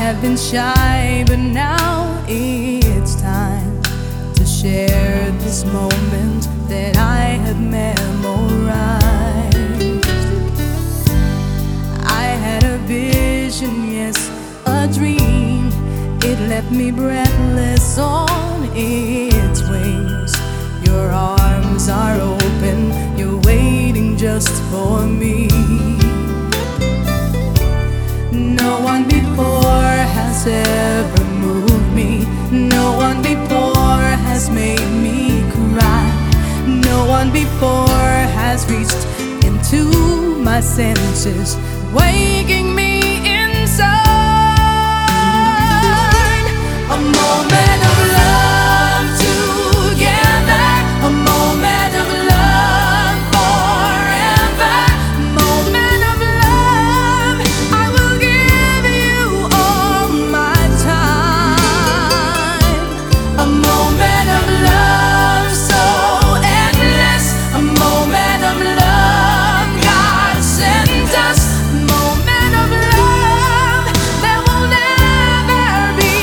have been shy, but now it's time to share this moment that I have memorized. I had a vision, yes, a dream. It left me breathless on its wings. Your arms are open, you're waiting just for me. No one before has ever moved me. No one before has made me cry. No one before has reached into my senses, waking me inside. A moment of love together, a moment of love forever, moment of love. I will give you all my time. A moment of love so endless, a moment of love God sent us, moment of love that will never be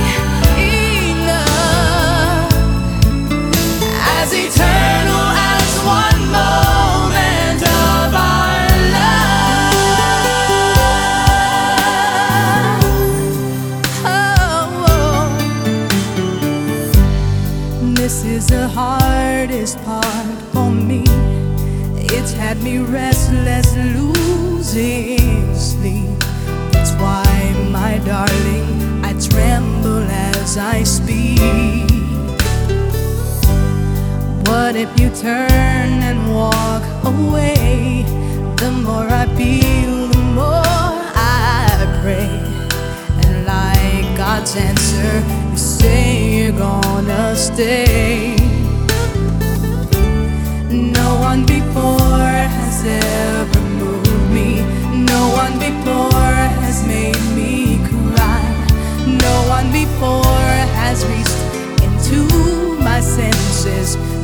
enough, as eternal as one moment of our love. Oh, this is the hardest part for me. It's had me restless, losing sleep. That's why, my darling, I tremble as I speak. What if you turn and walk away? The more I feel, the more I pray. And like God's answer, you say you're gonna stay. No one before has ever moved me. No one before has made me cry. No one before has reached into my senses,